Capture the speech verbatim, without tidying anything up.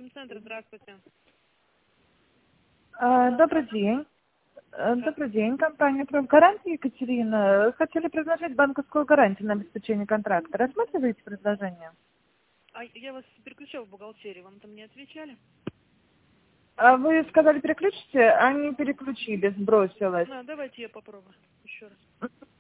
Центр, здравствуйте. А, Добрый день. Э, Добрый день, компания «Профгарантия», Екатерина. Хотели предложить банковскую гарантию на обеспечение контракта. Рассматриваете предложение? А я вас переключала в бухгалтерию, вам там не отвечали? А вы сказали переключите, а не переключили, сбросилась. А, давайте я попробую еще раз.